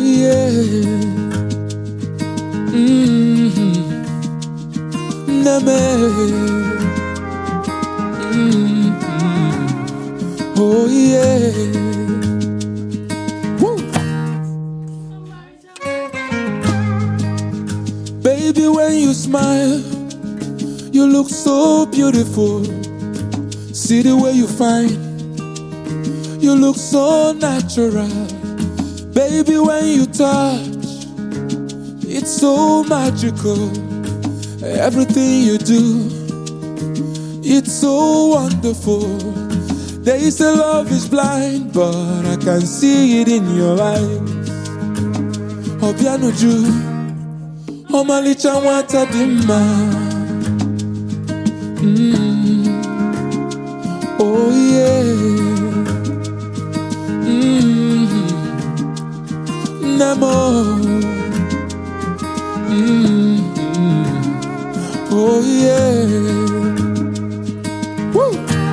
yeah. Neme. Oh yeah. Woo. Baby, when you smile, you look so beautiful. See the way you find, you look so natural. Baby, when you touch, it's so magical. Everything you do, it's so wonderful. They say love is blind, but I can see it in your eyes. Obianuju, Omalicha Watadima. Oh yeah. Nemo. Oh yeah. Woo.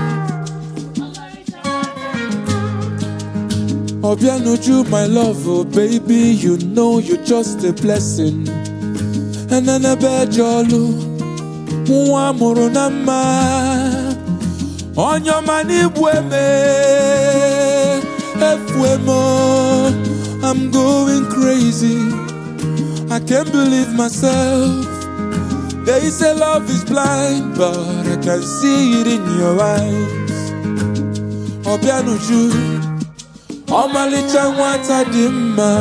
Obianuju, my love, oh baby, you know you're just a blessing. And then I bet you on your money, I'm going crazy. I can't believe myself. They say love is blind, but I can see it in your eyes. Obianuju, Omalicha Watadima.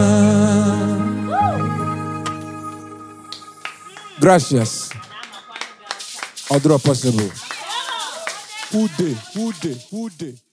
Gracias. Other possible. Who dey?